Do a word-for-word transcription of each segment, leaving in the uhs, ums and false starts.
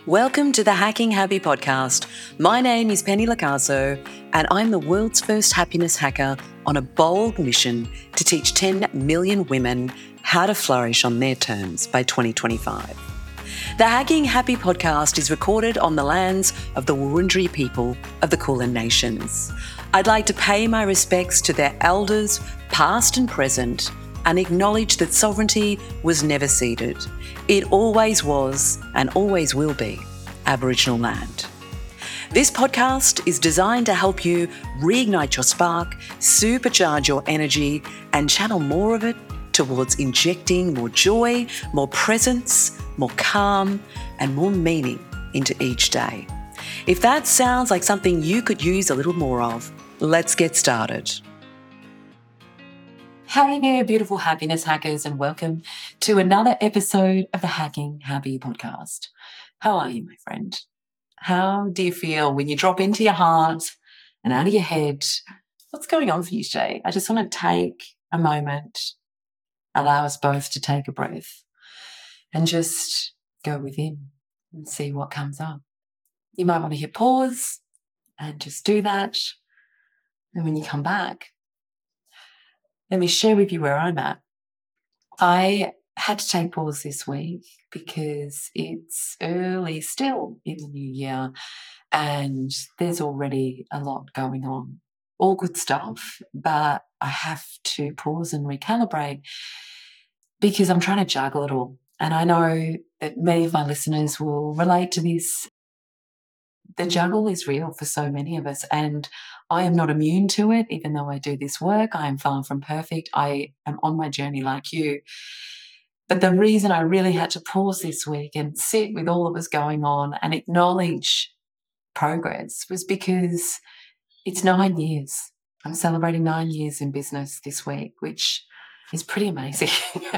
Welcome to the Hacking Happy podcast. My name is Penny Lacasso, and I'm the world's first happiness hacker on a bold mission to teach ten million women how to flourish on their terms by twenty twenty-five. The Hacking Happy podcast is recorded on the lands of the Wurundjeri people of the Kulin Nations. I'd like to pay my respects to their elders, past and present, and acknowledge that sovereignty was never ceded. It always was and always will be Aboriginal land. This podcast is designed to help you reignite your spark, supercharge your energy, and channel more of it towards injecting more joy, more presence, more calm, and more meaning into each day. If that sounds like something you could use a little more of, let's get started. Hey there, beautiful happiness hackers, and welcome to another episode of the Hacking Happy podcast. How are you, my friend? How do you feel when you drop into your heart and out of your head? What's going on for you today? I just want to take a moment, allow us both to take a breath and just go within and see what comes up. You might want to hit pause and just do that. And when you come back, let me share with you where I'm at. I had to take pause this week because it's early still in the new year and there's already a lot going on. All good stuff, but I have to pause and recalibrate because I'm trying to juggle it all. And I know that many of my listeners will relate to this. The juggle is real for so many of us, and I am not immune to it. Even though I do this work, I am far from perfect. I am on my journey like you. But the reason I really had to pause this week and sit with all that was going on and acknowledge progress was because it's nine years. I'm celebrating nine years in business this week, which is pretty amazing.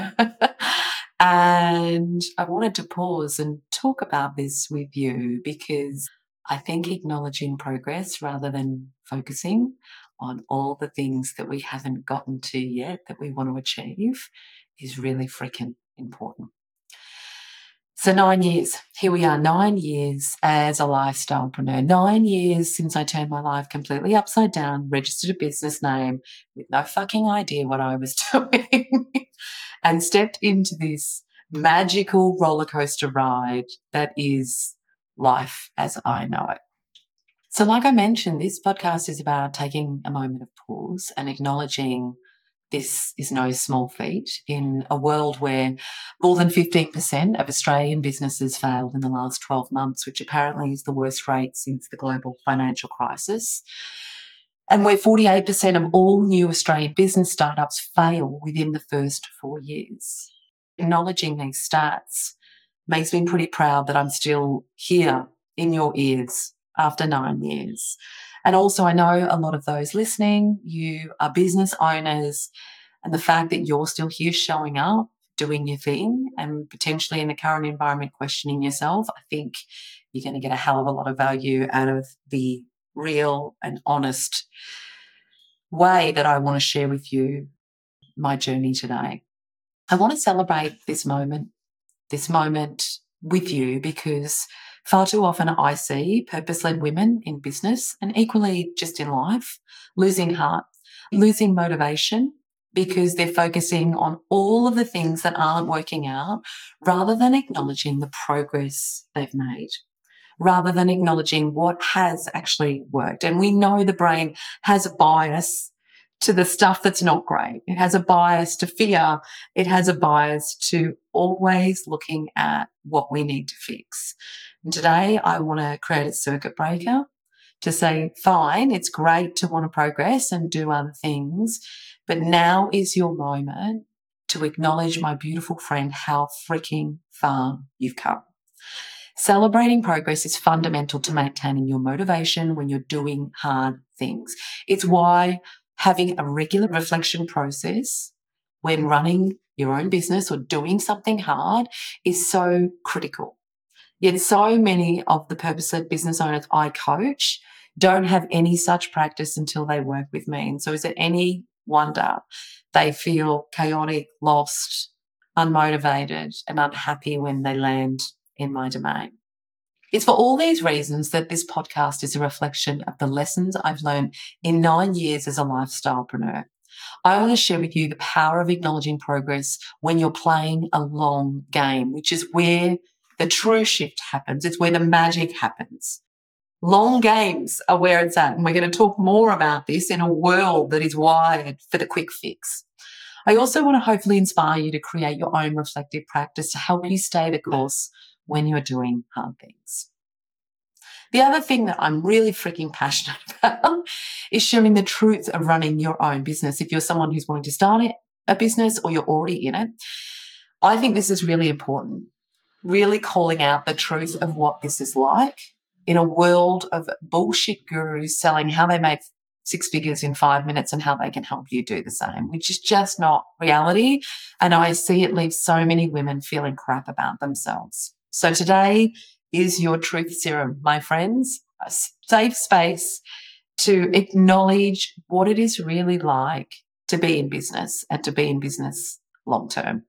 And I wanted to pause and talk about this with you because I think acknowledging progress rather than focusing on all the things that we haven't gotten to yet that we want to achieve is really freaking important. So nine years, here we are, nine years as a lifestylepreneur, nine years since I turned my life completely upside down, registered a business name with no fucking idea what I was doing and stepped into this magical roller coaster ride that is life as I know it. So like I mentioned, this podcast is about taking a moment of pause and acknowledging this is no small feat in a world where more than fifteen percent of Australian businesses failed in the last twelve months, which apparently is the worst rate since the global financial crisis. And where forty-eight percent of all new Australian business startups fail within the first four years. Acknowledging these stats makes me pretty proud that I'm still here in your ears after nine years. And also I know a lot of those listening, you are business owners, and the fact that you're still here showing up, doing your thing, and potentially in the current environment questioning yourself, I think you're going to get a hell of a lot of value out of the real and honest way that I want to share with you my journey today. I want to celebrate this moment, this moment with you because far too often I see purpose-led women in business and equally just in life losing heart, losing motivation because they're focusing on all of the things that aren't working out rather than acknowledging the progress they've made, rather than acknowledging what has actually worked. And we know the brain has a bias to the stuff that's not great. It has a bias to fear. It has a bias to always looking at what we need to fix. And today I want to create a circuit breaker to say, fine, it's great to want to progress and do other things, but now is your moment to acknowledge, my beautiful friend, how freaking far you've come. Celebrating progress is fundamental to maintaining your motivation when you're doing hard things. It's why having a regular reflection process when running your own business or doing something hard is so critical. Yet so many of the purpose-led business owners I coach don't have any such practice until they work with me. And so is it any wonder they feel chaotic, lost, unmotivated, and unhappy when they land in my domain? It's for all these reasons that this podcast is a reflection of the lessons I've learned in nine years as a lifestylepreneur. I want to share with you the power of acknowledging progress when you're playing a long game, which is where the true shift happens. It's where the magic happens. Long games are where it's at, and we're going to talk more about this in a world that is wired for the quick fix. I also want to hopefully inspire you to create your own reflective practice to help you stay the course when you're doing hard things. The other thing that I'm really freaking passionate about is sharing the truth of running your own business. If you're someone who's wanting to start a business or you're already in it, I think this is really important. Really calling out the truth of what this is like in a world of bullshit gurus selling how they make six figures in five minutes and how they can help you do the same, which is just not reality. And I see it leaves so many women feeling crap about themselves. So today is your truth serum, my friends, a safe space to acknowledge what it is really like to be in business and to be in business long term.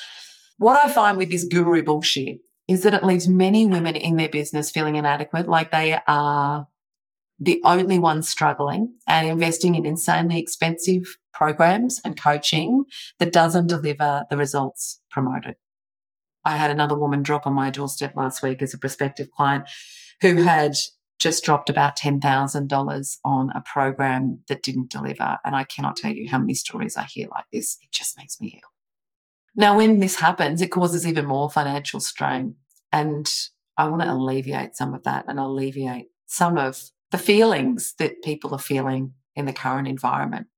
What I find with this guru bullshit is that it leaves many women in their business feeling inadequate, like they are the only ones struggling and investing in insanely expensive programs and coaching that doesn't deliver the results promoted. I had another woman drop on my doorstep last week as a prospective client who had just dropped about ten thousand dollars on a program that didn't deliver. And I cannot tell you how many stories I hear like this. It just makes me ill. Now, when this happens, it causes even more financial strain. And I want to alleviate some of that and alleviate some of the feelings that people are feeling in the current environment.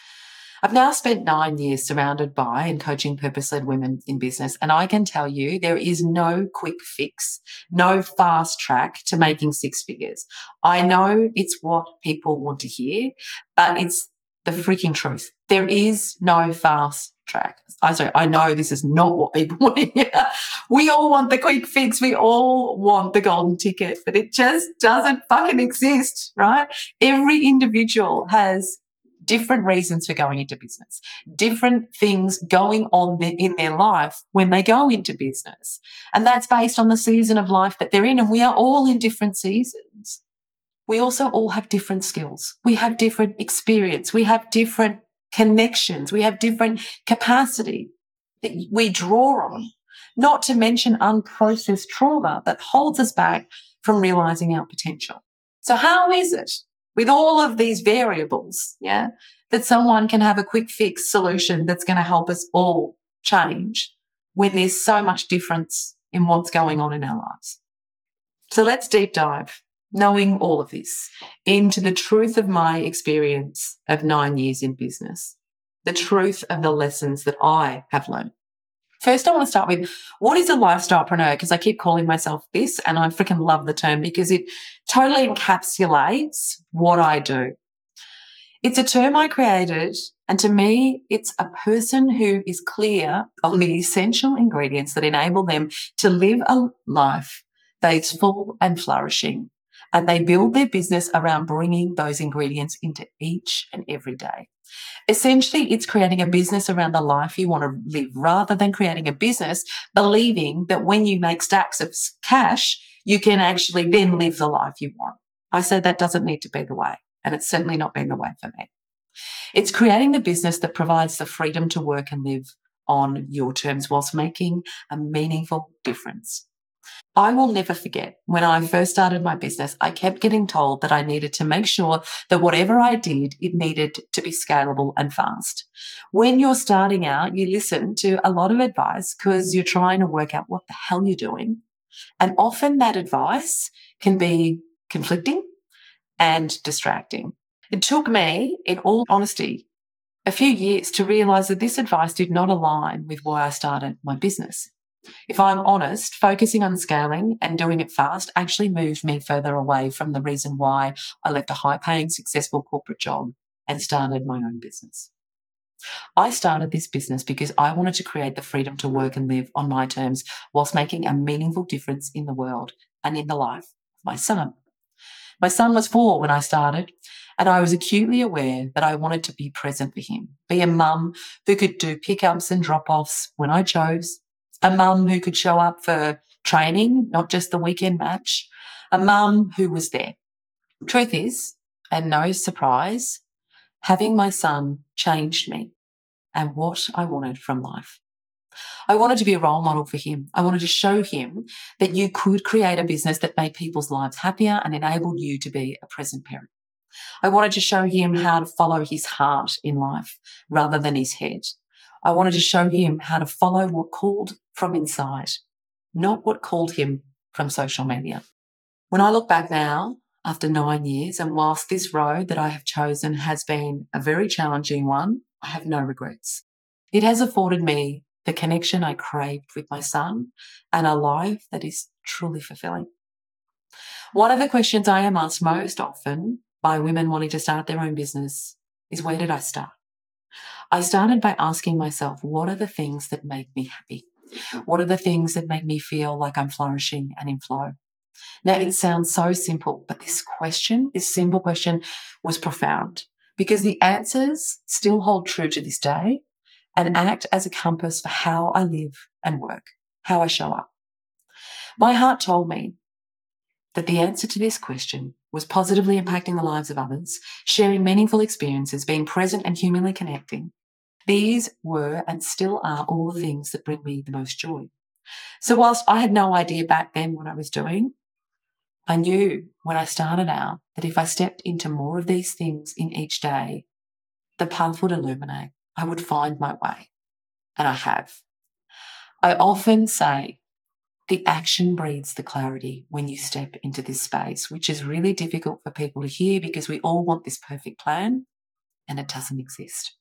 I've now spent nine years surrounded by and coaching purpose-led women in business, and I can tell you there is no quick fix, no fast track to making six figures. I know it's what people want to hear, but it's the freaking truth. There is no fast track. I sorry, I know this is not what people want to hear. We all want the quick fix. We all want the golden ticket, but it just doesn't fucking exist, right? Every individual has different reasons for going into business, different things going on in their life when they go into business. And that's based on the season of life that they're in. And we are all in different seasons. We also all have different skills. We have different experience. We have different connections. We have different capacity that we draw on, not to mention unprocessed trauma that holds us back from realizing our potential. So how is it with all of these variables, yeah, that someone can have a quick fix solution that's going to help us all change when there's so much difference in what's going on in our lives? So let's deep dive, knowing all of this, into the truth of my experience of nine years in business, the truth of the lessons that I have learned. First, I want to start with what is a lifestylepreneur? Because I keep calling myself this, and I freaking love the term because it totally encapsulates what I do. It's a term I created, and to me, it's a person who is clear on the essential ingredients that enable them to live a life that is full and flourishing. And they build their business around bringing those ingredients into each and every day. Essentially, it's creating a business around the life you want to live rather than creating a business believing that when you make stacks of cash, you can actually then live the life you want. I said that doesn't need to be the way, and it's certainly not been the way for me. It's creating the business that provides the freedom to work and live on your terms whilst making a meaningful difference. I will never forget when I first started my business, I kept getting told that I needed to make sure that whatever I did, it needed to be scalable and fast. When you're starting out, you listen to a lot of advice because you're trying to work out what the hell you're doing. And often that advice can be conflicting and distracting. It took me, in all honesty, a few years to realize that this advice did not align with why I started my business. If I'm honest, focusing on scaling and doing it fast actually moved me further away from the reason why I left a high-paying, successful corporate job and started my own business. I started this business because I wanted to create the freedom to work and live on my terms whilst making a meaningful difference in the world and in the life of my son. My son was four when I started, and I was acutely aware that I wanted to be present for him, be a mum who could do pickups and drop-offs when I chose, a mum who could show up for training, not just the weekend match, a mum who was there. Truth is, and no surprise, having my son changed me and what I wanted from life. I wanted to be a role model for him. I wanted to show him that you could create a business that made people's lives happier and enabled you to be a present parent. I wanted to show him how to follow his heart in life rather than his head. I wanted to show him how to follow what called from inside, not what called him from social media. When I look back now, after nine years, and whilst this road that I have chosen has been a very challenging one, I have no regrets. It has afforded me the connection I craved with my son and a life that is truly fulfilling. One of the questions I am asked most often by women wanting to start their own business is, where did I start? I started by asking myself, what are the things that make me happy? What are the things that make me feel like I'm flourishing and in flow? Now, it sounds so simple, but this question, this simple question, was profound because the answers still hold true to this day and act as a compass for how I live and work, how I show up. My heart told me that the answer to this question was positively impacting the lives of others, sharing meaningful experiences, being present and humanly connecting. These were and still are all the things that bring me the most joy. So whilst I had no idea back then what I was doing, I knew when I started out that if I stepped into more of these things in each day, the path would illuminate. I would find my way, and I have. I often say the action breeds the clarity when you step into this space, which is really difficult for people to hear because we all want this perfect plan, and it doesn't exist.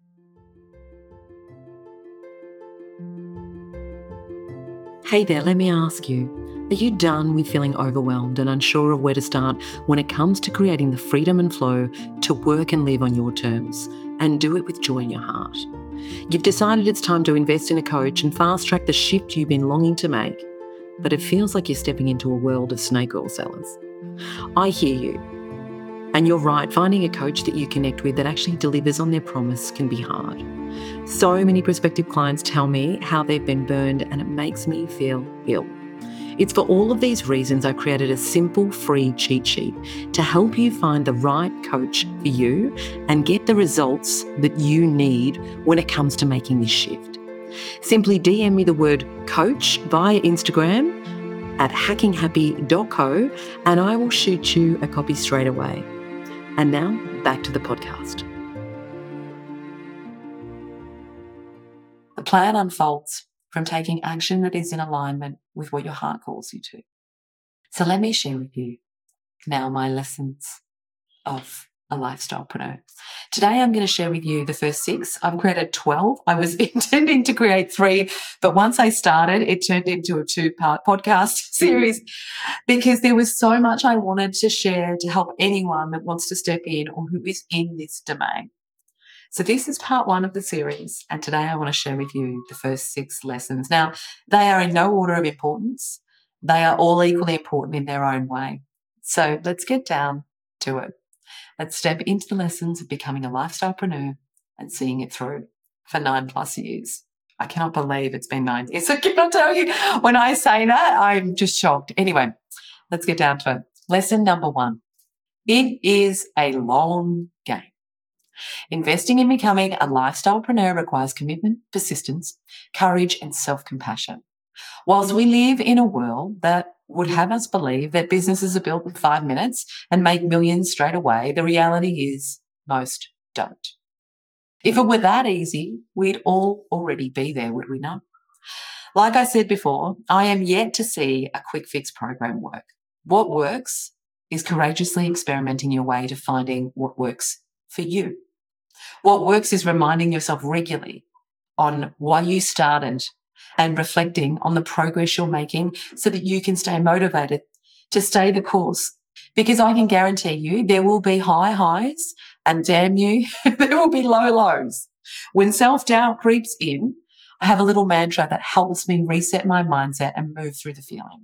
Hey there, let me ask you, are you done with feeling overwhelmed and unsure of where to start when it comes to creating the freedom and flow to work and live on your terms and do it with joy in your heart? You've decided it's time to invest in a coach and fast-track the shift you've been longing to make, but it feels like you're stepping into a world of snake oil sellers. I hear you. And you're right, finding a coach that you connect with that actually delivers on their promise can be hard. So many prospective clients tell me how they've been burned, and it makes me feel ill. It's for all of these reasons I created a simple free cheat sheet to help you find the right coach for you and get the results that you need when it comes to making this shift. Simply D M me the word coach via Instagram at hacking happy dot co and I will shoot you a copy straight away. And now back to the podcast. The plan unfolds from taking action that is in alignment with what your heart calls you to. So let me share with you now my lessons of a lifestylepreneur. Today I'm going to share with you the first six. I've created twelve. I was intending to create three, but once I started, it turned into a two-part podcast series because there was so much I wanted to share to help anyone that wants to step in or who is in this domain. So this is part one of the series, and today I want to share with you the first six lessons. Now, they are in no order of importance. They are all equally important in their own way. So let's get down to it. Let's step into the lessons of becoming a lifestylepreneur and seeing it through for nine plus years. I cannot believe it's been nine years. I cannot tell you, when I say that, I'm just shocked. Anyway, let's get down to it. Lesson number one. It is a long game. Investing in becoming a lifestylepreneur requires commitment, persistence, courage, and self-compassion. Whilst we live in a world that would have us believe that businesses are built in five minutes and make millions straight away, the reality is most don't. If it were that easy, we'd all already be there, would we not? Like I said before, I am yet to see a quick fix program work. What works is courageously experimenting your way to finding what works for you. What works is reminding yourself regularly on why you started and reflecting on the progress you're making so that you can stay motivated to stay the course. Because I can guarantee you there will be high highs and damn you, there will be low lows. When self-doubt creeps in, I have a little mantra that helps me reset my mindset and move through the feeling.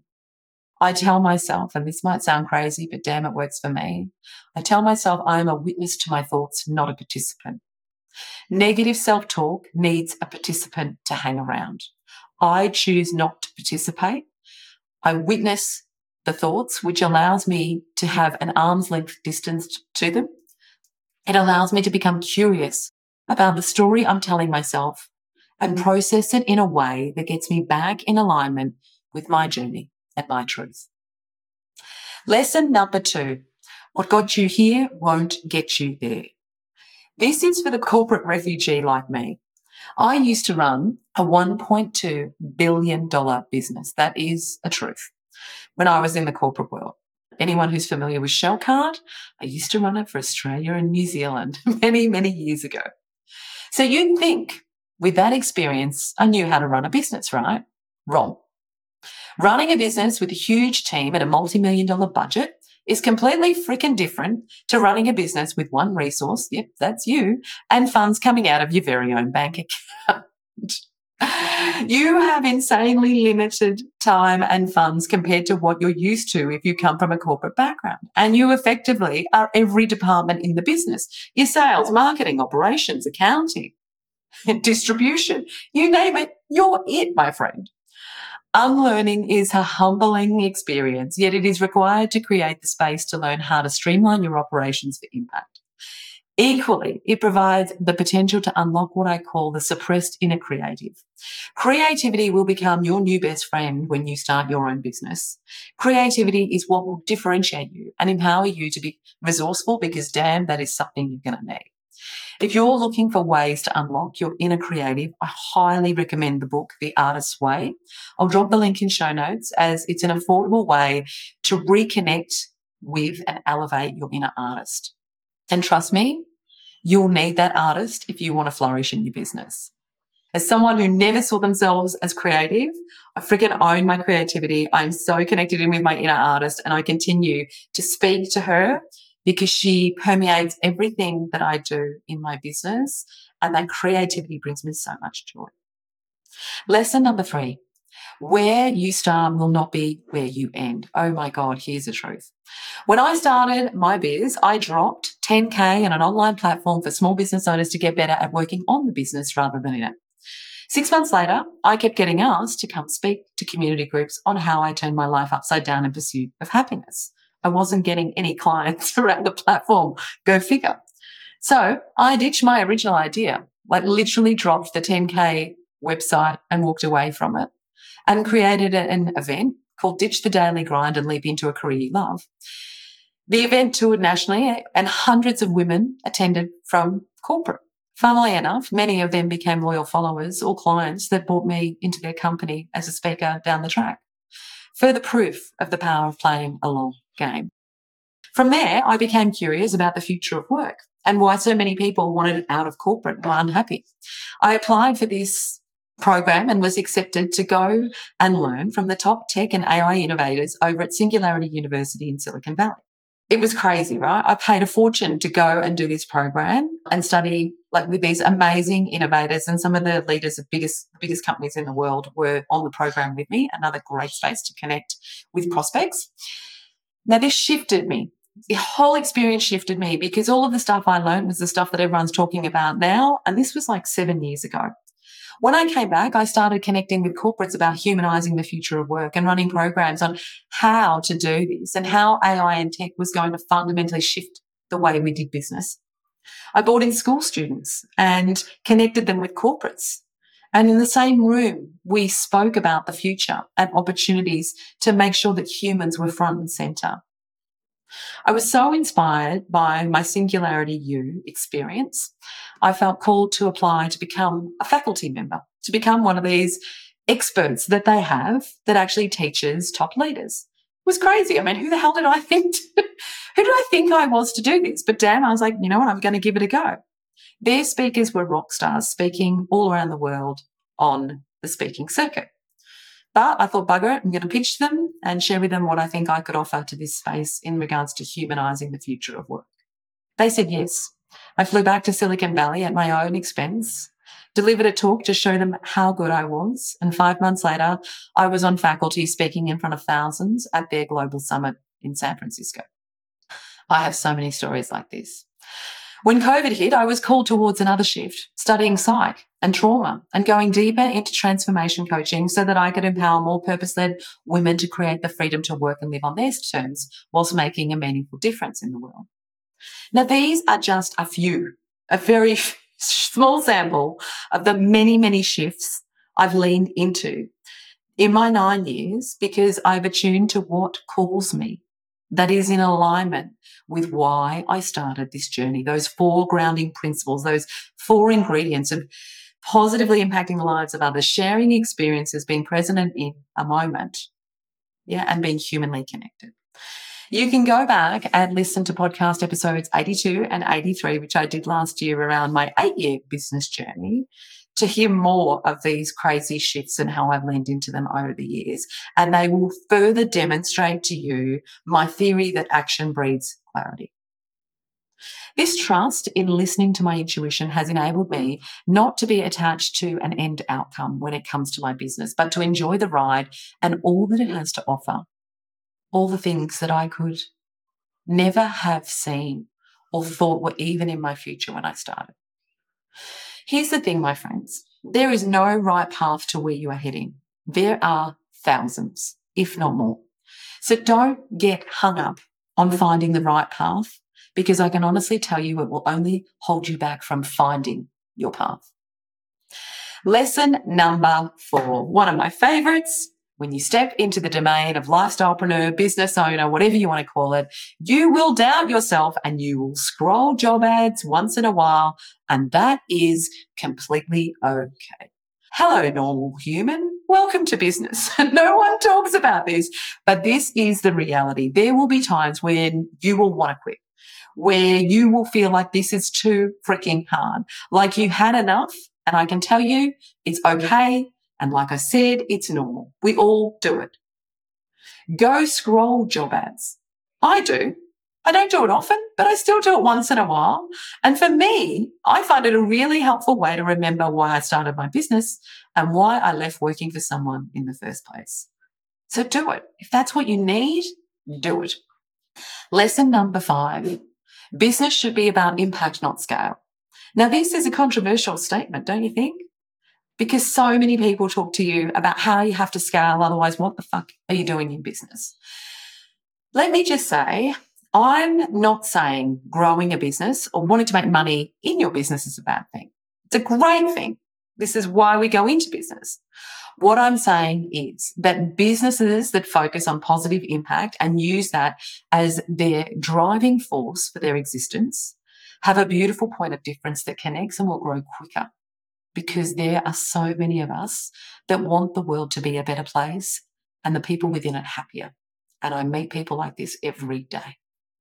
I tell myself, and this might sound crazy, but damn, it works for me. I tell myself I am a witness to my thoughts, not a participant. Negative self-talk needs a participant to hang around. I choose not to participate. I witness the thoughts, which allows me to have an arm's length distance to them. It allows me to become curious about the story I'm telling myself and process it in a way that gets me back in alignment with my journey and my truth. Lesson number two, what got you here won't get you there. This is for the corporate refugee like me. I used to run a one point two billion dollars business. That is a truth. When I was in the corporate world. Anyone who's familiar with Shellcard, I used to run it for Australia and New Zealand many, many years ago. So you'd think with that experience, I knew how to run a business, right? Wrong. Running a business with a huge team and a multi-million dollar budget is completely freaking different to running a business with one resource, yep, that's you, and funds coming out of your very own bank account. You have insanely limited time and funds compared to what you're used to if you come from a corporate background. And you effectively are every department in the business. Your sales, marketing, operations, accounting, distribution, you name it, you're it, my friend. Unlearning is a humbling experience, yet it is required to create the space to learn how to streamline your operations for impact. Equally, it provides the potential to unlock what I call the suppressed inner creative. Creativity will become your new best friend when you start your own business. Creativity is what will differentiate you and empower you to be resourceful because, damn, that is something you're going to need. If you're looking for ways to unlock your inner creative, I highly recommend the book, The Artist's Way. I'll drop the link in show notes as it's an affordable way to reconnect with and elevate your inner artist. And trust me, you'll need that artist if you want to flourish in your business. As someone who never saw themselves as creative, I freaking own my creativity. I'm so connected in with my inner artist, and I continue to speak to her because she permeates everything that I do in my business, and that creativity brings me so much joy. Lesson number three, where you start will not be where you end. Oh my God, here's the truth. When I started my biz, I dropped ten K on an online platform for small business owners to get better at working on the business rather than in it. Six months later, I kept getting asked to come speak to community groups on how I turned my life upside down in pursuit of happiness. I wasn't getting any clients around the platform. Go figure. So I ditched my original idea, like literally dropped the ten K website and walked away from it, and created an event called Ditch the Daily Grind and Leap into a Career You Love. The event toured nationally and hundreds of women attended from corporate. Funnily enough, many of them became loyal followers or clients that brought me into their company as a speaker down the track. Further proof of the power of playing a long game. From there, I became curious about the future of work and why so many people wanted out of corporate and were unhappy. I applied for this program and was accepted to go and learn from the top tech and A I innovators over at Singularity University in Silicon Valley. It was crazy, right? I paid a fortune to go and do this program and study like with these amazing innovators, and some of the leaders of biggest, biggest companies in the world were on the program with me. Another great space to connect with prospects. Now, this shifted me. The whole experience shifted me because all of the stuff I learned was the stuff that everyone's talking about now. And this was like seven years ago. When I came back, I started connecting with corporates about humanizing the future of work and running programs on how to do this and how A I and tech was going to fundamentally shift the way we did business. I brought in school students and connected them with corporates. And in the same room, we spoke about the future and opportunities to make sure that humans were front and center. I was so inspired by my Singularity U experience. I felt called to apply to become a faculty member, to become one of these experts that they have that actually teaches top leaders. It was crazy. I mean, who the hell did I think? Who did I think I was to do this? But damn, I was like, you know what? I'm going to give it a go. Their speakers were rock stars speaking all around the world on the speaking circuit. But I thought, bugger it, I'm going to pitch them and share with them what I think I could offer to this space in regards to humanising the future of work. They said yes. I flew back to Silicon Valley at my own expense, delivered a talk to show them how good I was, and five months later, I was on faculty speaking in front of thousands at their global summit in San Francisco. I have so many stories like this. When COVID hit, I was called towards another shift, studying psych and trauma and going deeper into transformation coaching so that I could empower more purpose-led women to create the freedom to work and live on their terms whilst making a meaningful difference in the world. Now, these are just a few, a very small sample of the many, many shifts I've leaned into in my nine years because I've attuned to what calls me, that is in alignment with why I started this journey, those four grounding principles, those four ingredients of positively impacting the lives of others, sharing experiences, being present in a moment, yeah, and being humanly connected. You can go back and listen to podcast episodes eighty-two and eighty-three, which I did last year around my eight-year business journey, to hear more of these crazy shifts and how I've leaned into them over the years. And they will further demonstrate to you my theory that action breeds clarity. This trust in listening to my intuition has enabled me not to be attached to an end outcome when it comes to my business, but to enjoy the ride and all that it has to offer. All the things that I could never have seen or thought were even in my future when I started. Here's the thing, my friends. There is no right path to where you are heading. There are thousands, if not more. So don't get hung up on finding the right path, because I can honestly tell you it will only hold you back from finding your path. Lesson number four, one of my favorites. When you step into the domain of lifestylepreneur, business owner, whatever you want to call it, you will doubt yourself and you will scroll job ads once in a while, and that is completely okay. Hello, normal human. Welcome to business. No one talks about this, but this is the reality. There will be times when you will want to quit, where you will feel like this is too freaking hard, like you had enough, and I can tell you it's okay. And like I said, it's normal. We all do it. Go scroll job ads. I do. I don't do it often, but I still do it once in a while. And for me, I find it a really helpful way to remember why I started my business and why I left working for someone in the first place. So do it. If that's what you need, do it. Lesson number five, business should be about impact, not scale. Now, this is a controversial statement, don't you think? Because so many people talk to you about how you have to scale, otherwise what the fuck are you doing in business? Let me just say, I'm not saying growing a business or wanting to make money in your business is a bad thing. It's a great thing. This is why we go into business. What I'm saying is that businesses that focus on positive impact and use that as their driving force for their existence have a beautiful point of difference that connects and will grow quicker. Because there are so many of us that want the world to be a better place and the people within it happier. And I meet people like this every day.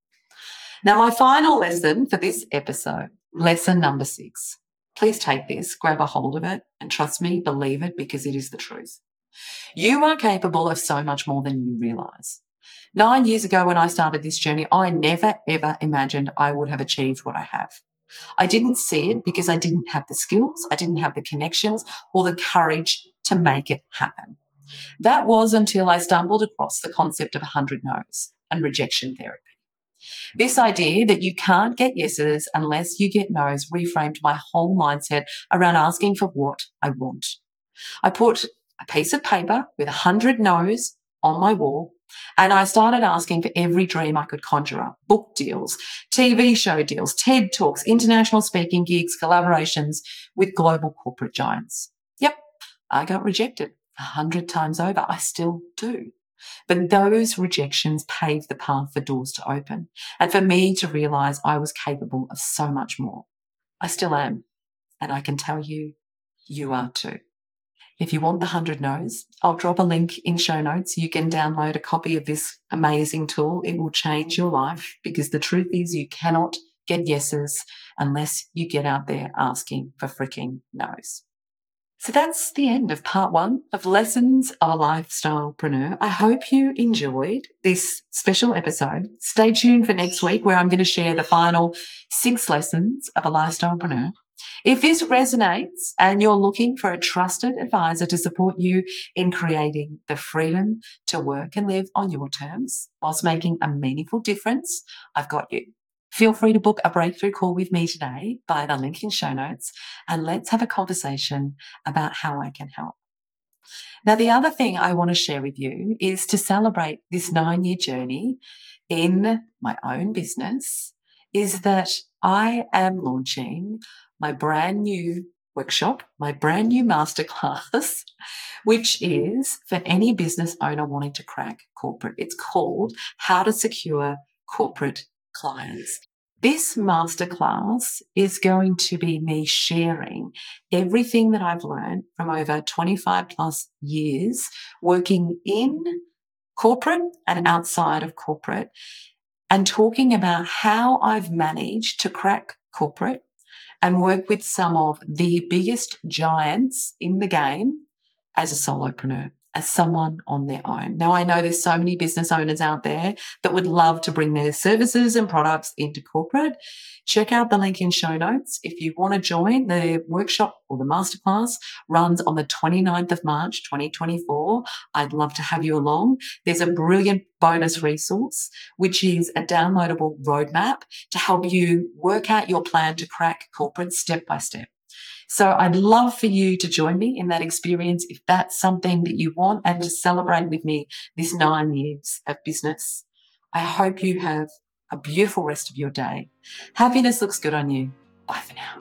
Now, my final lesson for this episode, lesson number six. Please take this, grab a hold of it, and trust me, believe it, because it is the truth. You are capable of so much more than you realize. Nine years ago when I started this journey, I never, ever imagined I would have achieved what I have. I didn't see it because I didn't have the skills, I didn't have the connections or the courage to make it happen. That was until I stumbled across the concept of one hundred no's and rejection therapy. This idea that you can't get yeses unless you get no's reframed my whole mindset around asking for what I want. I put a piece of paper with one hundred no's on my wall, and I started asking for every dream I could conjure up: book deals, T V show deals, TED Talks, international speaking gigs, collaborations with global corporate giants. Yep, I got rejected a hundred times over. I still do. But those rejections paved the path for doors to open and for me to realise I was capable of so much more. I still am, and I can tell you, you are too. If you want the one hundred no's, I'll drop a link in show notes. You can download a copy of this amazing tool. It will change your life, because the truth is you cannot get yeses unless you get out there asking for freaking no's. So that's the end of part one of Lessons of a Lifestylepreneur. I hope you enjoyed this special episode. Stay tuned for next week, where I'm going to share the final six lessons of a lifestylepreneur. If this resonates and you're looking for a trusted advisor to support you in creating the freedom to work and live on your terms whilst making a meaningful difference, I've got you. feel free to book a breakthrough call with me today via the link in show notes, and let's have a conversation about how I can help. Now, the other thing I want to share with you is to celebrate this nine-year journey in my own business is that I am launching my brand new workshop, my brand new masterclass, which is for any business owner wanting to crack corporate. It's called How to Secure Corporate Clients. This masterclass is going to be me sharing everything that I've learned from over twenty-five plus years working in corporate and outside of corporate, and talking about how I've managed to crack corporate and work with some of the biggest giants in the game as a solopreneur, as someone on their own. Now, I know there's so many business owners out there that would love to bring their services and products into corporate. Check out the link in show notes. If you want to join, the workshop or the masterclass runs on the twenty-ninth of March, twenty twenty-four. I'd love to have you along. There's a brilliant bonus resource, which is a downloadable roadmap to help you work out your plan to crack corporate step by step. So I'd love for you to join me in that experience if that's something that you want, and to celebrate with me this nine years of business. I hope you have a beautiful rest of your day. Happiness looks good on you. Bye for now.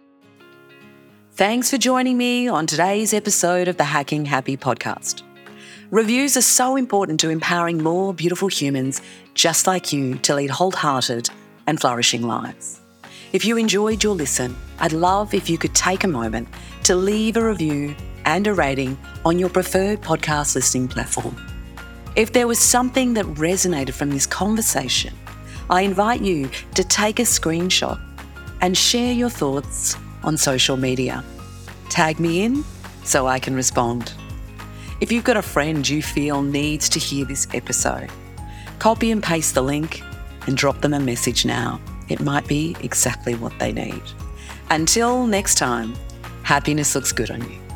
Thanks for joining me on today's episode of the Hacking Happy podcast. Reviews are so important to empowering more beautiful humans just like you to lead wholehearted and flourishing lives. If you enjoyed your listen, I'd love if you could take a moment to leave a review and a rating on your preferred podcast listening platform. If there was something that resonated from this conversation, I invite you to take a screenshot and share your thoughts on social media. Tag me in so I can respond. If you've got a friend you feel needs to hear this episode, copy and paste the link and drop them a message now. It might be exactly what they need. Until next time, happiness looks good on you.